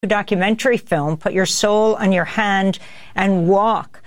documentary film, Put Your Soul on Your Hand and Walk,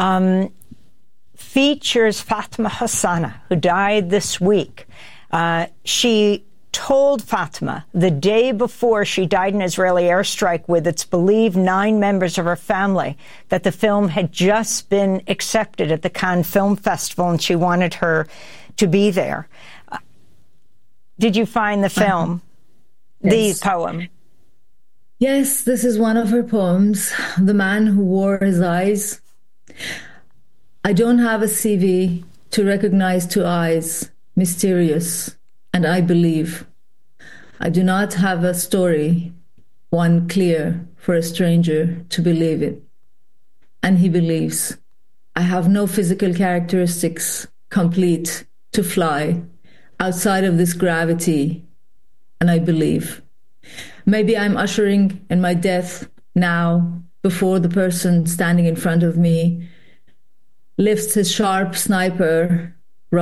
features Fatma Hassanah, who died this week. She told Fatma the day before she died in an Israeli airstrike with, it's believed, 9 members of her family, that the film had just been accepted at the Cannes Film Festival and she wanted her to be there. Did you find the film, Yes. the poem? Yes, this is one of her poems, The Man Who Wore His Eyes. I don't have a CV to recognize 2 eyes, mysterious, and I believe. I do not have a story, one clear for a stranger to believe it. And he believes. I have no physical characteristics complete to fly outside of this gravity, and I believe. Maybe I'm ushering in my death now before the person standing in front of me lifts his sharp sniper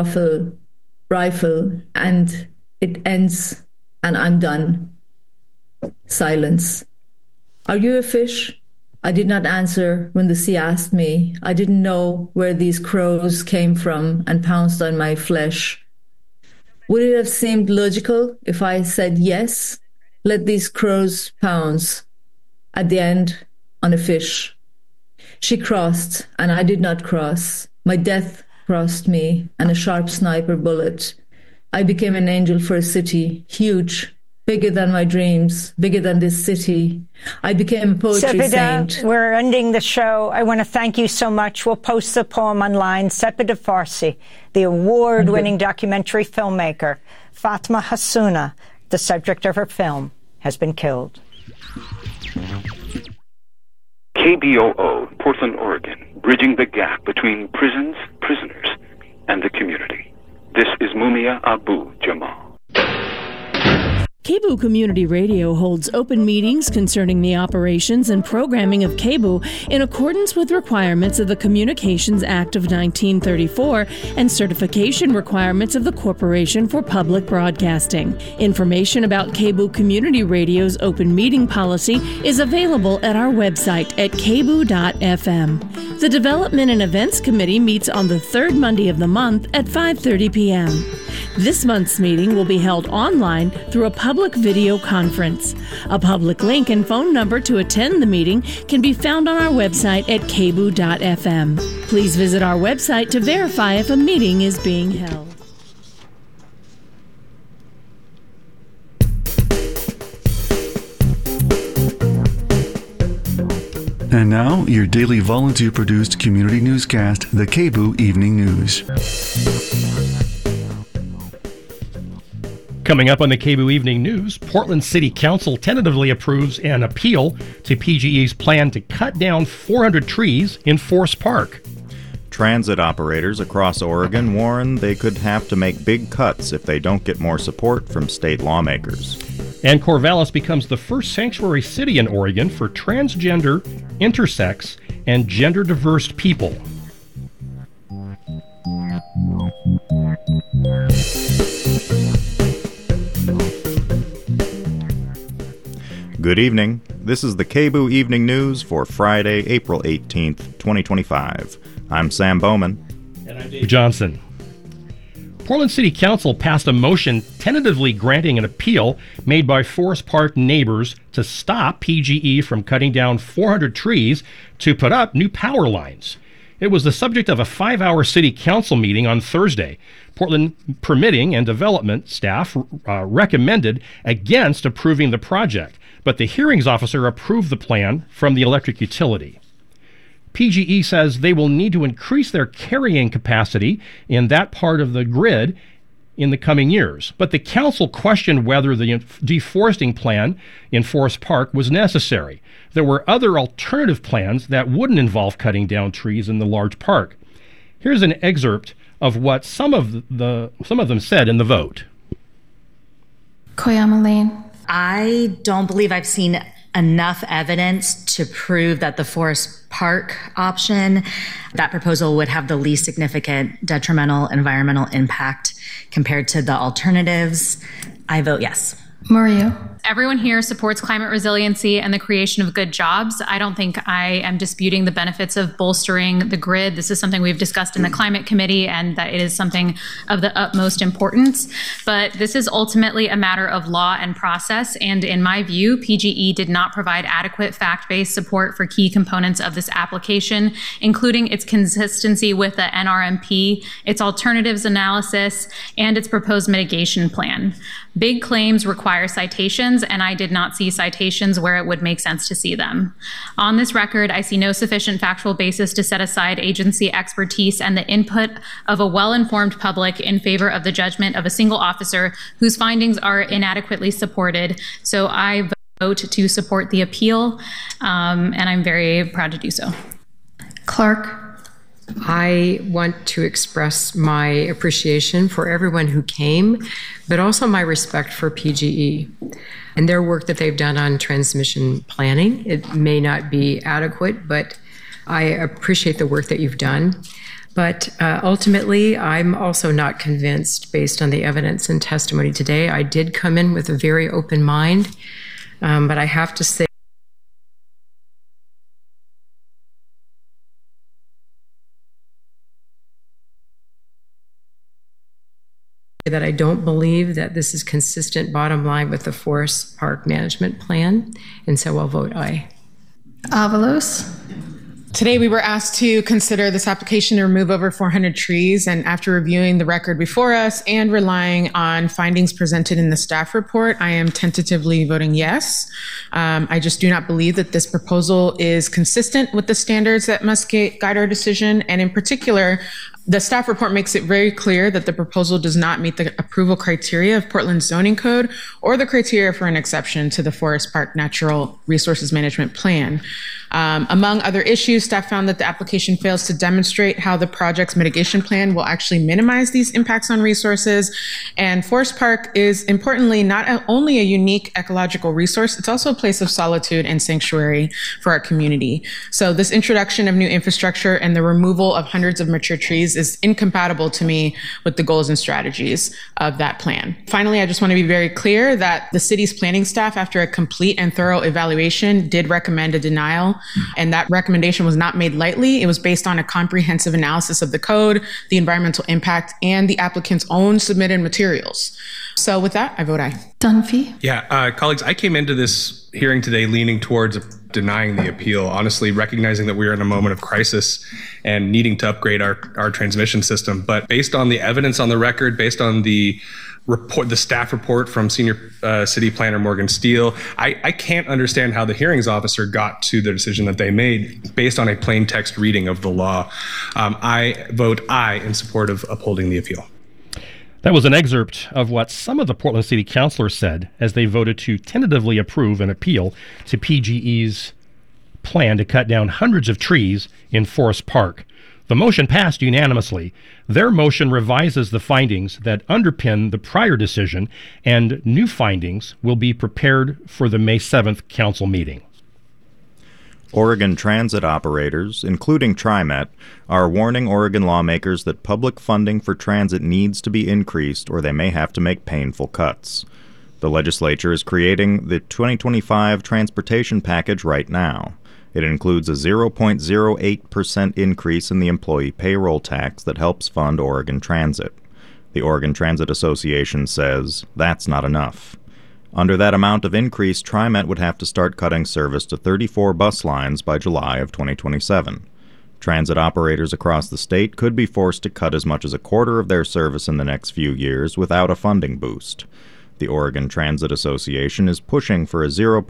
rifle and it ends and I'm done. Silence. Are you a fish? I did not answer when the sea asked me. I didn't know where these crows came from and pounced on my flesh. Would it have seemed logical if I said yes? Let these crows pounce at the end on a fish. She crossed, and I did not cross. My death crossed me, and a sharp sniper bullet. I became an angel for a city, huge, bigger than my dreams, bigger than this city. I became a poetry saint. We're ending the show. I want to thank you so much. We'll post the poem online. Sepida Farsi, the award-winning documentary filmmaker, Fatma Hassanah, the subject of her film, has been killed. KBOO, Portland, Oregon, bridging the gap between prisons, prisoners, and the community. This is Mumia Abu-Jamal. KBOO Community Radio holds open meetings concerning the operations and programming of KBOO in accordance with requirements of the Communications Act of 1934 and certification requirements of the Corporation for Public Broadcasting. Information about KBOO Community Radio's open meeting policy is available at our website at kboo.fm. The Development and Events Committee meets on the third Monday of the month at 5:30 p.m. This month's meeting will be held online through a public video conference. A public link and phone number to attend the meeting can be found on our website at kboo.fm. Please visit our website to verify if a meeting is being held. And now, your daily volunteer-produced community newscast, the KBOO Evening News. Coming up on the KBOO Evening News, Portland City Council tentatively approves an appeal to PGE's plan to cut down 400 trees in Forest Park. Transit operators across Oregon warn they could have to make big cuts if they don't get more support from state lawmakers. And Corvallis becomes the first sanctuary city in Oregon for transgender, intersex, and gender-diverse people. Good evening. This is the KBOO Evening News for Friday, April 18th, 2025. I'm Sam Bowman. And I'm Dave Johnson. Portland City Council passed a motion tentatively granting an appeal made by Forest Park neighbors to stop PGE from cutting down 400 trees to put up new power lines. It was the subject of a 5-hour city council meeting on Thursday. Portland permitting and development staff recommended against approving the project, but the hearings officer approved the plan from the electric utility. PGE says they will need to increase their carrying capacity in that part of the grid in the coming years. But the council questioned whether the deforesting plan in Forest Park was necessary. There were other alternative plans that wouldn't involve cutting down trees in the large park. Here's an excerpt of what some of them said in the vote. Koyama Lane. I don't believe I've seen enough evidence to prove that the Forest Park option, that proposal would have the least significant detrimental environmental impact compared to the alternatives. I vote yes. Murillo. Everyone here supports climate resiliency and the creation of good jobs. I don't think I am disputing the benefits of bolstering the grid. This is something we've discussed in the Climate Committee, and that it is something of the utmost importance. But this is ultimately a matter of law and process. And in my view, PGE did not provide adequate fact-based support for key components of this application, including its consistency with the NRMP, its alternatives analysis, and its proposed mitigation plan. Big claims require citations, and I did not see citations where it would make sense to see them. On this record, I see no sufficient factual basis to set aside agency expertise and the input of a well-informed public in favor of the judgment of a single officer whose findings are inadequately supported. So I vote to support the appeal, and I'm very proud to do so. Clark. I want to express my appreciation for everyone who came, but also my respect for PGE and their work that they've done on transmission planning. It may not be adequate, but I appreciate the work that you've done. But ultimately, I'm also not convinced based on the evidence and testimony today. I did come in with a very open mind, but I have to say, that I don't believe that this is consistent bottom line with the Forest Park Management Plan, and so I'll vote aye. Avalos. Today we were asked to consider this application to remove over 400 trees, and after reviewing the record before us and relying on findings presented in the staff report, I am tentatively voting yes. I just do not believe that this proposal is consistent with the standards that must guide our decision, and in particular, the staff report makes it very clear that the proposal does not meet the approval criteria of Portland's zoning code or the criteria for an exception to the Forest Park Natural Resources Management Plan. Among other issues, staff found that the application fails to demonstrate how the project's mitigation plan will actually minimize these impacts on resources. And Forest Park is importantly not only a unique ecological resource, it's also a place of solitude and sanctuary for our community. So this introduction of new infrastructure and the removal of hundreds of mature trees is incompatible to me with the goals and strategies of that plan. Finally, I just want to be very clear that the city's planning staff, after a complete and thorough evaluation, did recommend a denial. And that recommendation was not made lightly. It was based on a comprehensive analysis of the code, the environmental impact, and the applicant's own submitted materials. So with that, I vote aye. Dunphy? Yeah, colleagues, I came into this hearing today leaning towards denying the appeal, honestly recognizing that we are in a moment of crisis and needing to upgrade our transmission system. But based on the evidence on the record, based on the report, the staff report from senior city planner Morgan Steele, I can't understand how the hearings officer got to the decision that they made based on a plain text reading of the law. I vote aye in support of upholding the appeal. That was an excerpt of what some of the Portland City Councilors said as they voted to tentatively approve an appeal to PGE's plan to cut down hundreds of trees in Forest Park. The motion passed unanimously. Their motion revises the findings that underpin the prior decision, and new findings will be prepared for the May 7th council meeting. Oregon transit operators, including TriMet, are warning Oregon lawmakers that public funding for transit needs to be increased or they may have to make painful cuts. The legislature is creating the 2025 transportation package right now. It includes a 0.08% increase in the employee payroll tax that helps fund Oregon Transit. The Oregon Transit Association says that's not enough. Under that amount of increase, TriMet would have to start cutting service to 34 bus lines by July of 2027. Transit operators across the state could be forced to cut as much as a quarter of their service in the next few years without a funding boost. The Oregon Transit Association is pushing for a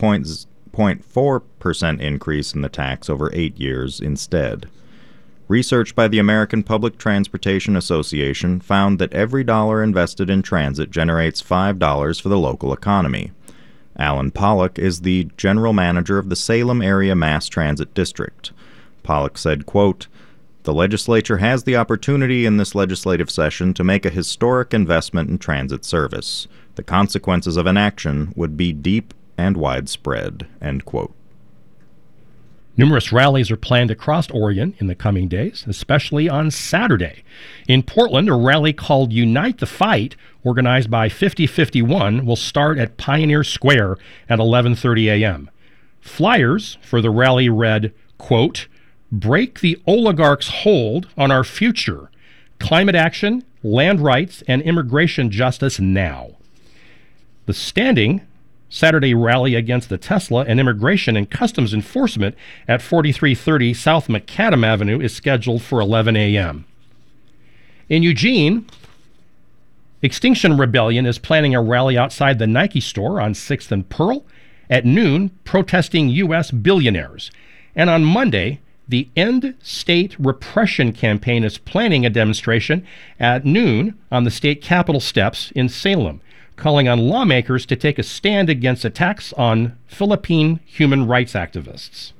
0.4% increase in the tax over 8 years instead. Research by the American Public Transportation Association found that every dollar invested in transit generates $5 for the local economy. Alan Pollock is the general manager of the Salem Area Mass Transit District. Pollock said, quote, "The legislature has the opportunity in this legislative session to make a historic investment in transit service. The consequences of inaction would be deep and widespread," end quote. Numerous rallies are planned across Oregon in the coming days, especially on Saturday. In Portland, a rally called Unite the Fight, organized by 5051, will start at Pioneer Square at 11:30 a.m. Flyers for the rally read, quote, "Break the oligarchs' hold on our future. Climate action, land rights, and immigration justice now." The standing Saturday rally against the Tesla and immigration and customs enforcement at 4330 South Macadam Avenue is scheduled for 11 a.m. In Eugene, Extinction Rebellion is planning a rally outside the Nike store on 6th and Pearl at noon, protesting U.S. billionaires. And on Monday, the End State Repression Campaign is planning a demonstration at noon on the state capitol steps in Salem, calling on lawmakers to take a stand against attacks on Philippine human rights activists.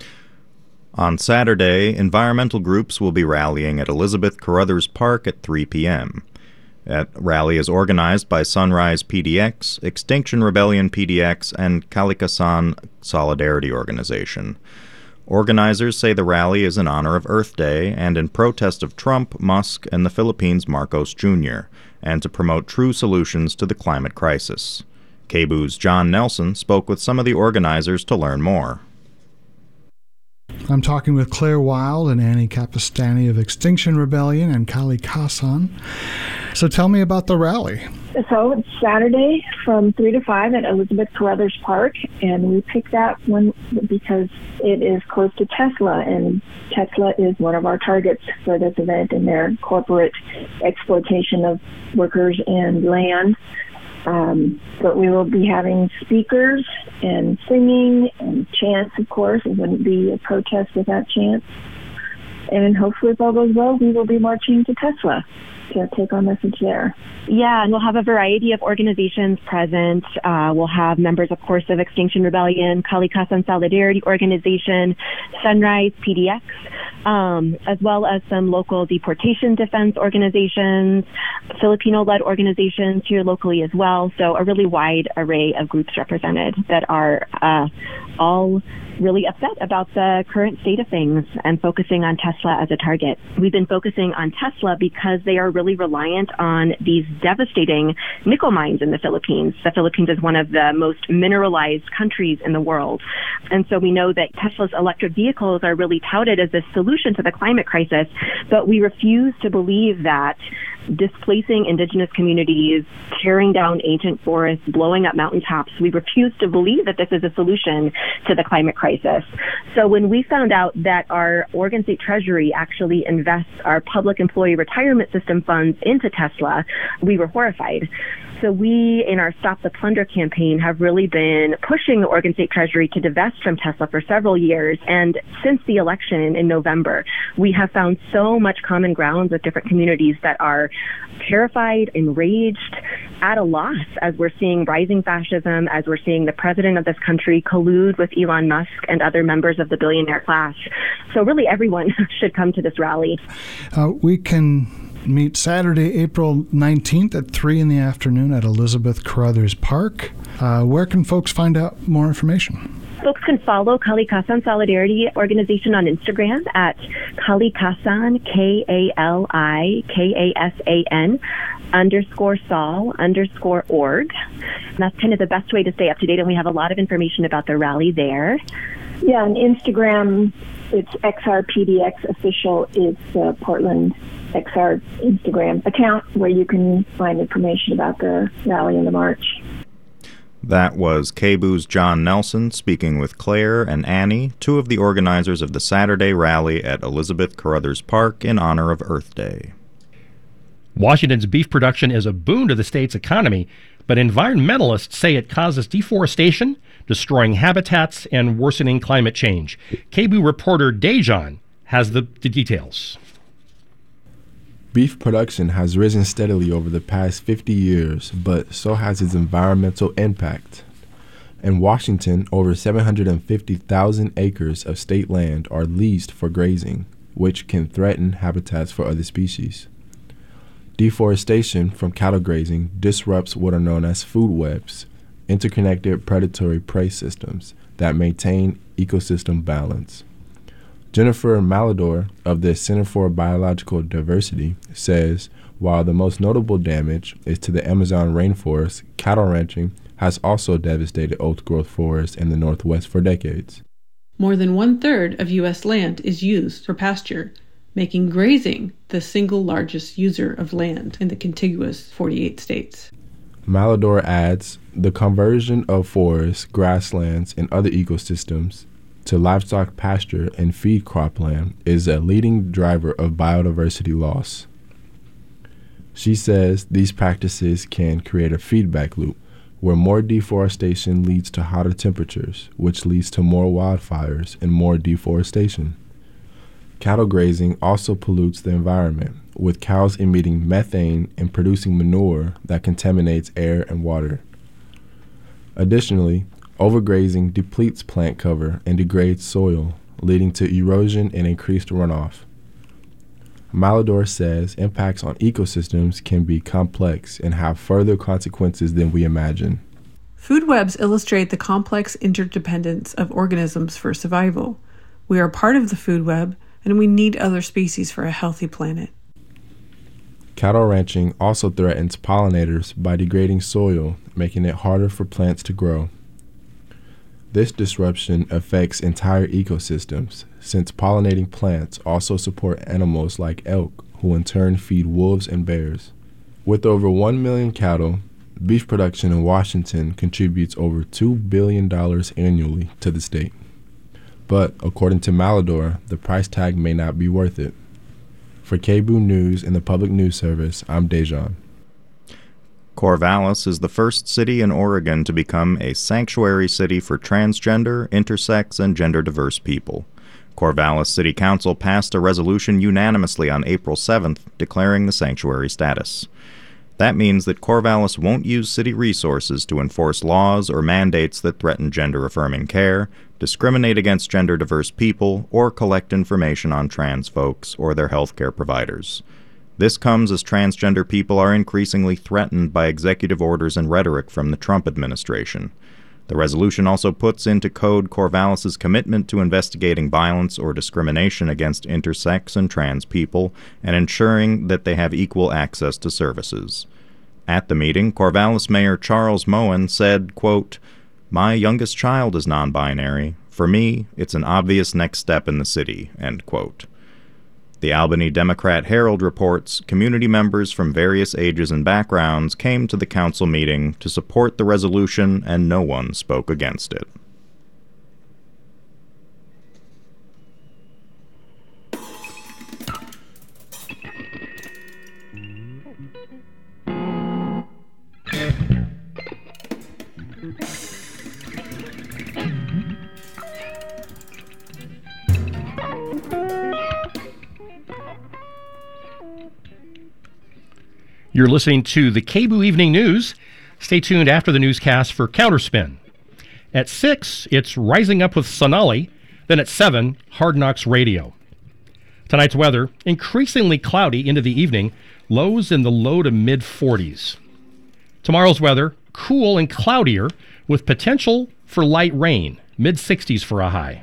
On Saturday, environmental groups will be rallying at Elizabeth Carruthers Park at 3 p.m. That rally is organized by Sunrise PDX, Extinction Rebellion PDX, and Kalikasan Solidarity Organization. Organizers say the rally is in honor of Earth Day and in protest of Trump, Musk, and the Philippines' Marcos Jr., and to promote true solutions to the climate crisis. KBOO's John Nelson spoke with some of the organizers to learn more. I'm talking with Claire Wild and Annie Capistani of Extinction Rebellion and Kalikasan. So tell me about the rally. So it's Saturday from 3 to 5 at Elizabeth Carruthers Park, and we picked that one because it is close to Tesla, and Tesla is one of our targets for this event and their corporate exploitation of workers and land. But we will be having speakers and singing and chants, of course. It wouldn't be a protest without chants. And hopefully, if all goes well, we will be marching to Tesla to take our message there. Yeah, and we'll have a variety of organizations present. We'll have members, of course, of Extinction Rebellion, Kalikasan Solidarity Organization, Sunrise PDX, as well as some local deportation defense organizations, Filipino-led organizations here locally as well. So a really wide array of groups represented that are all really upset about the current state of things and focusing on Tesla as a target. We've been focusing on Tesla because they are really reliant on these devastating nickel mines in the Philippines. The Philippines is one of the most mineralized countries in the world. And so we know that Tesla's electric vehicles are really touted as a solution to the climate crisis, but we refuse to believe that displacing indigenous communities, tearing down ancient forests, blowing up mountaintops, we refuse to believe that this is a solution to the climate crisis. So when we found out that our Oregon State Treasury actually invests our public employee retirement system funds into Tesla, we were horrified. So we, in our Stop the Plunder campaign, have really been pushing the Oregon State Treasury to divest from Tesla for several years. And since the election in November, we have found so much common ground with different communities that are terrified, enraged, at a loss as we're seeing rising fascism, as we're seeing the president of this country collude with Elon Musk and other members of the billionaire class. So really everyone should come to this rally. We can meet Saturday, April 19th at 3 in the afternoon at Elizabeth Carruthers Park. Where can folks find out more information? Folks can follow Kalikasan Solidarity Organization on Instagram at Kalikasan, KALIKASAN _Sol_org. That's kind of the best way to stay up to date, and we have a lot of information about the rally there. Yeah, on Instagram, it's XRPDX Official. It's Portland XR Instagram account where you can find information about the rally and the march. That was KBOO's John Nelson speaking with Claire and Annie, two of the organizers of the Saturday rally at Elizabeth Carruthers Park in honor of Earth Day. Washington's beef production is a boon to the state's economy, but environmentalists say it causes deforestation, destroying habitats, and worsening climate change. KBOO reporter Dejan has the details. Beef production has risen steadily over the past 50 years, but so has its environmental impact. In Washington, over 750,000 acres of state land are leased for grazing, which can threaten habitats for other species. Deforestation from cattle grazing disrupts what are known as food webs, interconnected predatory prey systems that maintain ecosystem balance. Jennifer Malador of the Center for Biological Diversity says, while the most notable damage is to the Amazon rainforest, cattle ranching has also devastated old-growth forests in the Northwest for decades. More than 1/3 of U.S. land is used for pasture, making grazing the single largest user of land in the contiguous 48 states. Malador adds, the conversion of forests, grasslands, and other ecosystems to livestock pasture and feed cropland is a leading driver of biodiversity loss. She says these practices can create a feedback loop where more deforestation leads to hotter temperatures, which leads to more wildfires and more deforestation. Cattle grazing also pollutes the environment, with cows emitting methane and producing manure that contaminates air and water. Additionally, overgrazing depletes plant cover and degrades soil, leading to erosion and increased runoff. Malador says impacts on ecosystems can be complex and have further consequences than we imagine. Food webs illustrate the complex interdependence of organisms for survival. We are part of the food web, and we need other species for a healthy planet. Cattle ranching also threatens pollinators by degrading soil, making it harder for plants to grow. This disruption affects entire ecosystems, since pollinating plants also support animals like elk, who in turn feed wolves and bears. With over 1 million cattle, beef production in Washington contributes over $2 billion annually to the state. But, according to Malador, the price tag may not be worth it. For KBOO News and the Public News Service, I'm Dejan. Corvallis is the first city in Oregon to become a sanctuary city for transgender, intersex, and gender-diverse people. Corvallis City Council passed a resolution unanimously on April 7th declaring the sanctuary status. That means that Corvallis won't use city resources to enforce laws or mandates that threaten gender-affirming care, discriminate against gender-diverse people, or collect information on trans folks or their healthcare providers. This comes as transgender people are increasingly threatened by executive orders and rhetoric from the Trump administration. The resolution also puts into code Corvallis's commitment to investigating violence or discrimination against intersex and trans people and ensuring that they have equal access to services. At the meeting, Corvallis Mayor Charles Moen said, quote, "My youngest child is non-binary. For me, it's an obvious next step in the city," end quote. The Albany Democrat-Herald reports community members from various ages and backgrounds came to the council meeting to support the resolution, and no one spoke against it. You're listening to the KBOO Evening News. Stay tuned after the newscast for Counterspin. At 6, it's Rising Up with Sonali. Then at 7, Hard Knocks Radio. Tonight's weather, increasingly cloudy into the evening, lows in the low to mid-40s. Tomorrow's weather, cool and cloudier with potential for light rain, mid-60s for a high.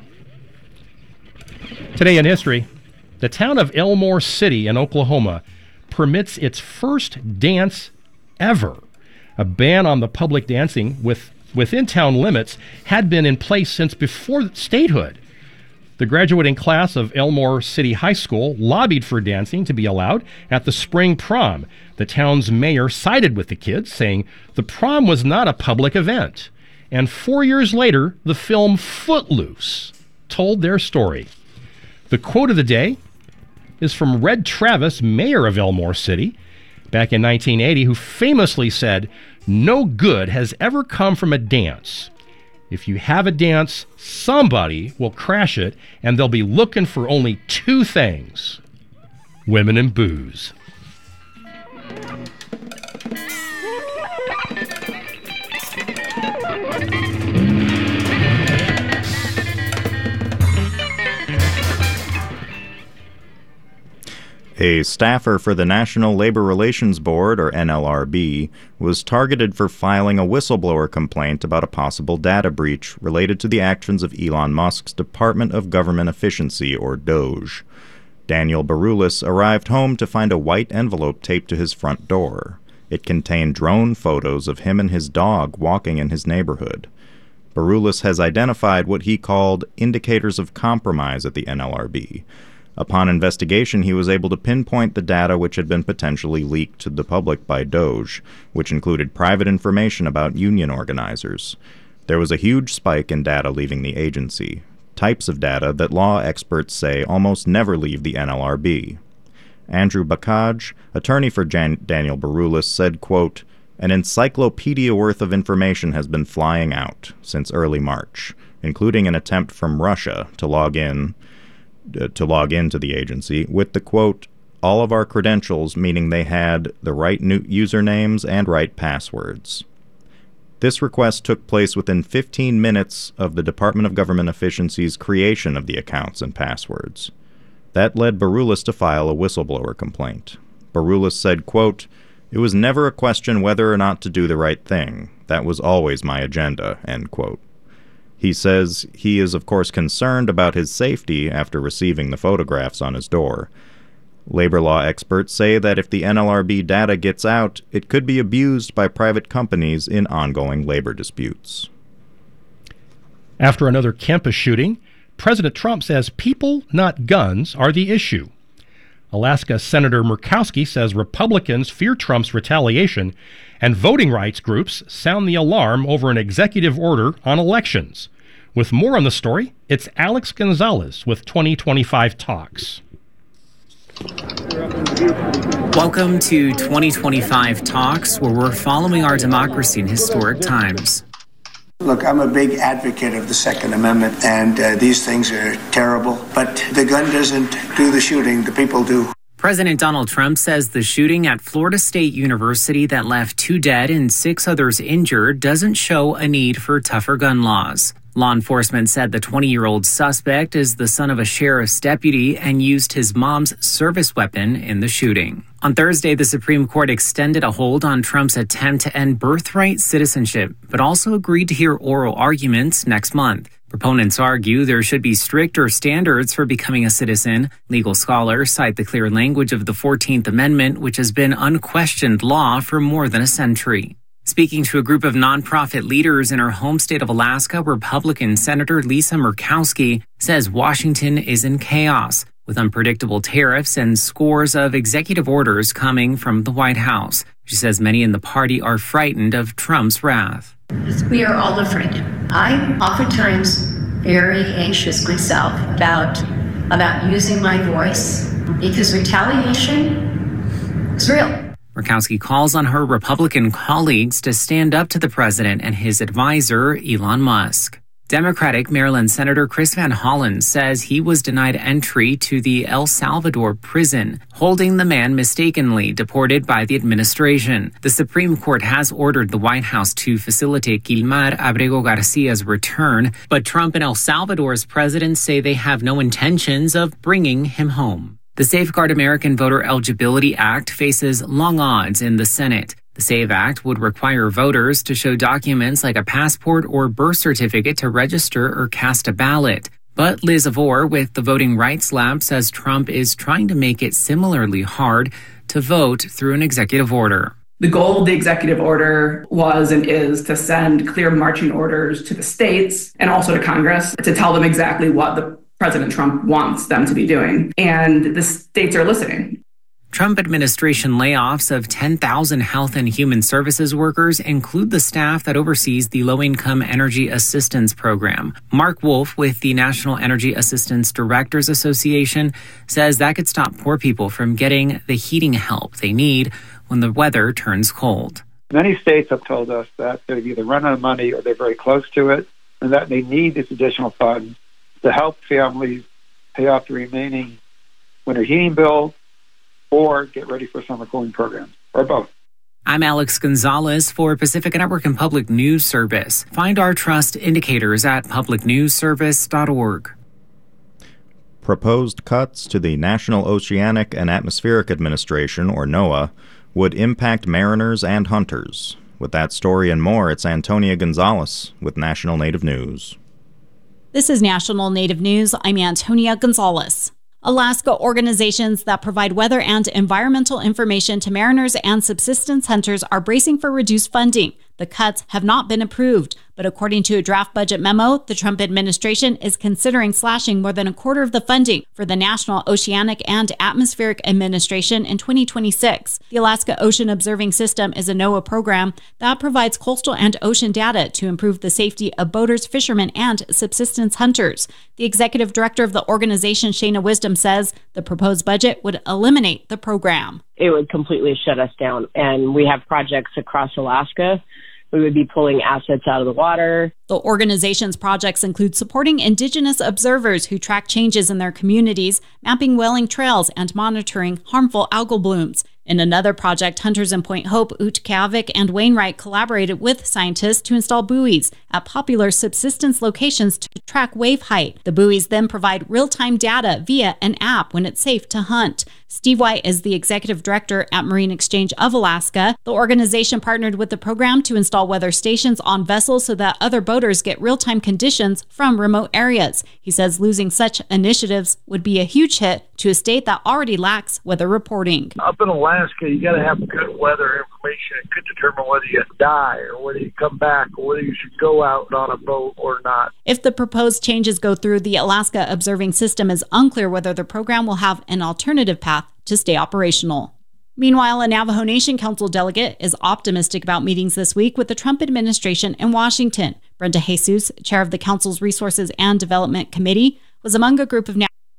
Today in history, the town of Elmore City in Oklahoma permits its first dance ever. A ban on the public dancing within town limits had been in place since before statehood. The graduating class of Elmore City High School lobbied for dancing to be allowed at the spring prom. The town's mayor sided with the kids, saying the prom was not a public event. And 4 years later, the film Footloose told their story. The quote of the day is from Red Travis, mayor of Elmore City, back in 1980, who famously said, "No good has ever come from a dance. If you have a dance, somebody will crash it, and they'll be looking for only two things: women and booze." A staffer for the National Labor Relations Board, or NLRB, was targeted for filing a whistleblower complaint about a possible data breach related to the actions of Elon Musk's Department of Government Efficiency, or DOGE. Daniel Baroulis arrived home to find a white envelope taped to his front door. It contained drone photos of him and his dog walking in his neighborhood. Baroulis has identified what he called indicators of compromise at the NLRB. Upon investigation, he was able to pinpoint the data which had been potentially leaked to the public by DOGE, which included private information about union organizers. There was a huge spike in data leaving the agency, types of data that law experts say almost never leave the NLRB. Andrew Bakaj, attorney for Daniel Baroulis, said, quote, "An encyclopedia worth of information has been flying out since early March, including an attempt from Russia to log into the agency with the, quote, all of our credentials, meaning they had the right usernames and right passwords." This request took place within 15 minutes of the Department of Government Efficiency's creation of the accounts and passwords. That led Baroulis to file a whistleblower complaint. Baroulis said, quote, "It was never a question whether or not to do the right thing. That was always my agenda," end quote. He says he is, of course, concerned about his safety after receiving the photographs on his door. Labor law experts say that if the NLRB data gets out, it could be abused by private companies in ongoing labor disputes. After another campus shooting, President Trump says people, not guns, are the issue. Alaska Senator Murkowski says Republicans fear Trump's retaliation, and voting rights groups sound the alarm over an executive order on elections. With more on the story, it's Alex Gonzalez with 2025 Talks. Welcome to 2025 Talks, where we're following our democracy in historic times. Look, I'm a big advocate of the Second Amendment, and these things are terrible. But the gun doesn't do the shooting, the people do. President Donald Trump says the shooting at Florida State University that left 2 dead and 6 others injured doesn't show a need for tougher gun laws. Law enforcement said the 20-year-old suspect is the son of a sheriff's deputy and used his mom's service weapon in the shooting. On Thursday, the Supreme Court extended a hold on Trump's attempt to end birthright citizenship, but also agreed to hear oral arguments next month. Proponents argue there should be stricter standards for becoming a citizen. Legal scholars cite the clear language of the 14th Amendment, which has been unquestioned law for more than a century. Speaking to a group of nonprofit leaders in her home state of Alaska, Republican Senator Lisa Murkowski says Washington is in chaos, with unpredictable tariffs and scores of executive orders coming from the White House. She says many in the party are frightened of Trump's wrath. We are all afraid. I'm oftentimes very anxious myself about using my voice because retaliation is real. Murkowski calls on her Republican colleagues to stand up to the president and his advisor, Elon Musk. Democratic Maryland Senator Chris Van Hollen says he was denied entry to the El Salvador prison, holding the man mistakenly deported by the administration. The Supreme Court has ordered the White House to facilitate Gilmar Abrego Garcia's return, but Trump and El Salvador's presidents say they have no intentions of bringing him home. The Safeguard American Voter Eligibility Act faces long odds in the Senate. The SAVE Act would require voters to show documents like a passport or birth certificate to register or cast a ballot. But Liz Avor with the Voting Rights Lab says Trump is trying to make it similarly hard to vote through an executive order. The goal of the executive order was and is to send clear marching orders to the states and also to Congress to tell them exactly what the President Trump wants them to be doing. And the states are listening. Trump administration layoffs of 10,000 health and human services workers include the staff that oversees the Low-Income Energy Assistance Program. Mark Wolf with the National Energy Assistance Directors Association says that could stop poor people from getting the heating help they need when the weather turns cold. Many states have told us that they've either run out of money or they're very close to it, and that they need these additional funds to help families pay off the remaining winter heating bill or get ready for summer cooling programs, or both. I'm Alex Gonzalez for Pacifica Network and Public News Service. Find our trust indicators at publicnewsservice.org. Proposed cuts to the National Oceanic and Atmospheric Administration, or NOAA, would impact mariners and hunters. With that story and more, it's Antonia Gonzalez with National Native News. This is National Native News. I'm Antonia Gonzalez. Alaska organizations that provide weather and environmental information to mariners and subsistence hunters are bracing for reduced funding. The cuts have not been approved, but according to a draft budget memo, the Trump administration is considering slashing more than a quarter of the funding for the National Oceanic and Atmospheric Administration in 2026. The Alaska Ocean Observing System is a NOAA program that provides coastal and ocean data to improve the safety of boaters, fishermen, and subsistence hunters. The executive director of the organization, Shayna Wisdom, says the proposed budget would eliminate the program. It would completely shut us down, and we have projects across Alaska. We would be pulling assets out of the water. The organization's projects include supporting Indigenous observers who track changes in their communities, mapping whaling trails, and monitoring harmful algal blooms. In another project, hunters in Point Hope, Utqiagvik, and Wainwright collaborated with scientists to install buoys at popular subsistence locations to track wave height. The buoys then provide real-time data via an app when it's safe to hunt. Steve White is the executive director at Marine Exchange of Alaska. The organization partnered with the program to install weather stations on vessels so that other boaters get real-time conditions from remote areas. He says losing such initiatives would be a huge hit to a state that already lacks weather reporting. Up in Alaska, you got to have good weather information. It could determine whether you die or whether you come back or whether you should go out on a boat or not. If the proposed changes go through, the Alaska Observing System is unclear whether the program will have an alternative path to stay operational. Meanwhile, a Navajo Nation Council delegate is optimistic about meetings this week with the Trump administration in Washington. Brenda Jesus, chair of the council's Resources and Development Committee, was among a group of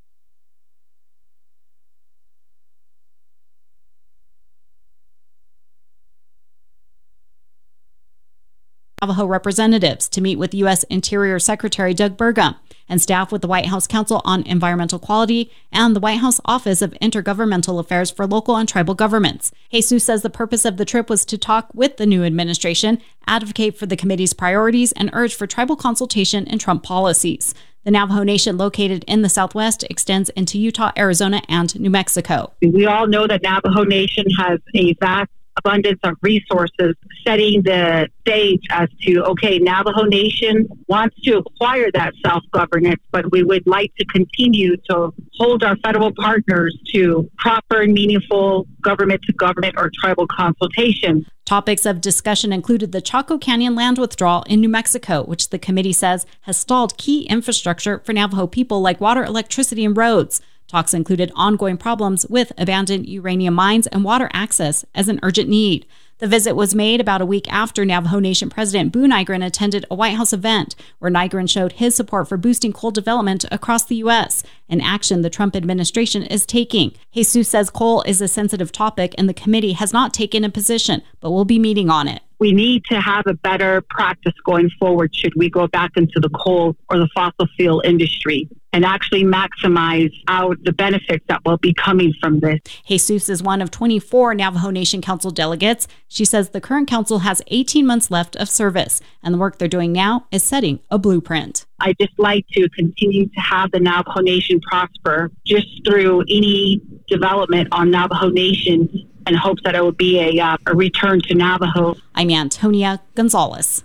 Navajo representatives to meet with U.S. Interior Secretary Doug Burgum and staff with the White House Council on Environmental Quality and the White House Office of Intergovernmental Affairs for Local and Tribal Governments. Jesus says the purpose of the trip was to talk with the new administration, advocate for the committee's priorities, and urge for tribal consultation in Trump policies. The Navajo Nation, located in the Southwest, extends into Utah, Arizona, and New Mexico. We all know that Navajo Nation has a vast abundance of resources, setting the stage as to, okay, Navajo Nation wants to acquire that self-governance, but we would like to continue to hold our federal partners to proper and meaningful government-to-government or tribal consultation. Topics of discussion included the Chaco Canyon land withdrawal in New Mexico, which the committee says has stalled key infrastructure for Navajo people like water, electricity, and roads. Talks included ongoing problems with abandoned uranium mines and water access as an urgent need. The visit was made about a week after Navajo Nation President Boo Nygren attended a White House event where Nygren showed his support for boosting coal development across the U.S., an action the Trump administration is taking. Jesus says coal is a sensitive topic and the committee has not taken a position, but will be meeting on it. We need to have a better practice going forward should we go back into the coal or the fossil fuel industry and actually maximize out the benefits that will be coming from this. Jesus is one of 24 Navajo Nation Council delegates. She says the current council has 18 months left of service, and the work they're doing now is setting a blueprint. I just like to continue to have the Navajo Nation prosper just through any development on Navajo Nation and hopes that it will be a return to Navajo. I'm Antonia Gonzalez.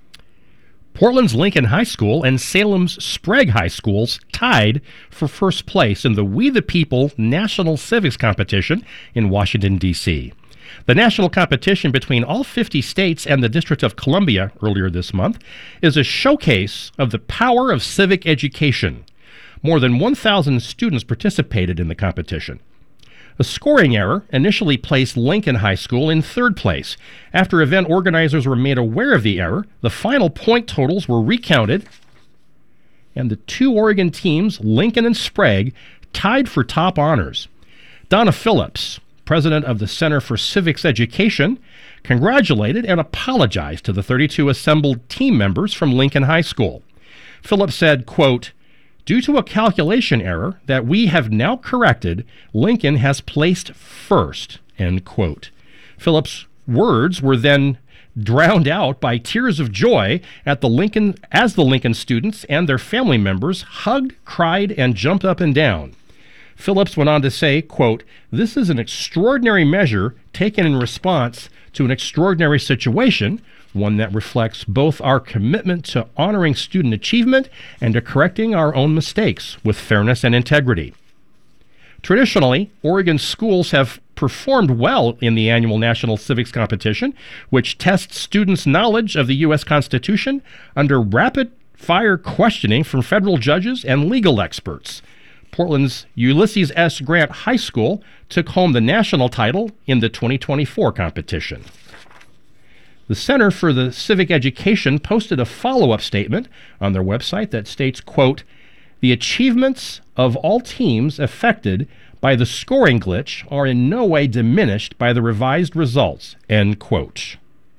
Portland's Lincoln High School and Salem's Sprague High Schools tied for first place in the We the People National Civics Competition in Washington, D.C. The national competition between all 50 states and the District of Columbia earlier this month is a showcase of the power of civic education. More than 1,000 students participated in the competition. A scoring error initially placed Lincoln High School in third place. After event organizers were made aware of the error, the final point totals were recounted, and the two Oregon teams, Lincoln and Sprague, tied for top honors. Donna Phillips, president of the Center for Civics Education, congratulated and apologized to the 32 assembled team members from Lincoln High School. Phillips said, quote, "Due to a calculation error that we have now corrected, Lincoln has placed first," end quote. Phillips' words were then drowned out by tears of joy at the Lincoln students and their family members hugged, cried, and jumped up and down. Phillips went on to say, quote, "This is an extraordinary measure taken in response to an extraordinary situation, one that reflects both our commitment to honoring student achievement and to correcting our own mistakes with fairness and integrity." Traditionally, Oregon schools have performed well in the annual National Civics Competition, which tests students' knowledge of the U.S. Constitution under rapid-fire questioning from federal judges and legal experts. Portland's Ulysses S. Grant High School took home the national title in the 2024 competition. The Center for the Civic Education posted a follow-up statement on their website that states, quote, "The achievements of all teams affected by the scoring glitch are in no way diminished by the revised results," end quote.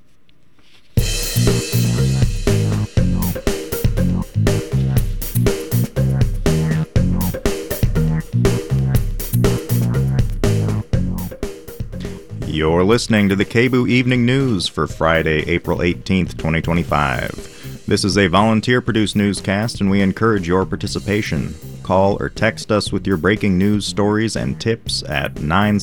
You're listening to the KBOO Evening News for Friday, April 18th, 2025. This is a volunteer-produced newscast, and we encourage your participation. Call or text us with your breaking news stories and tips at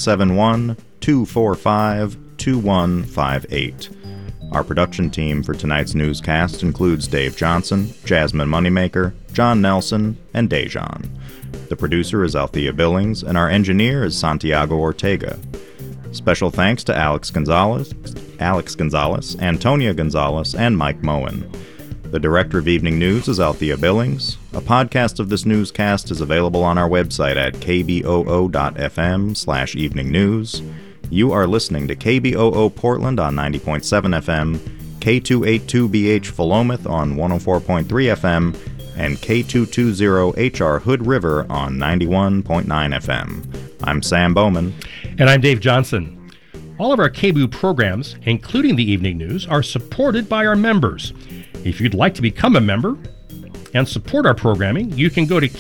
971-245-2158. Our production team for tonight's newscast includes Dave Johnson, Jasmine Moneymaker, John Nelson, and Dejan. The producer is Althea Billings, and our engineer is Santiago Ortega. Special thanks to Alex Gonzalez, Antonia Gonzalez, and Mike Moen. The director of Evening News is Althea Billings. A podcast of this newscast is available on our website at kboo.fm/evening news. You are listening to KBOO Portland on 90.7 FM, K282BH Philomath on 104.3 FM, and K220HR Hood River on 91.9 FM. I'm Sam Bowman. And I'm Dave Johnson. All of our KBOO programs, including the Evening News, are supported by our members. If you'd like to become a member and support our programming, you can go to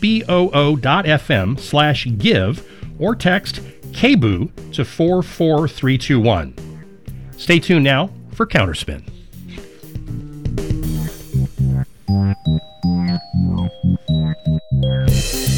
kboo.fm/give or text KBOO to 44321. Stay tuned now for Counterspin.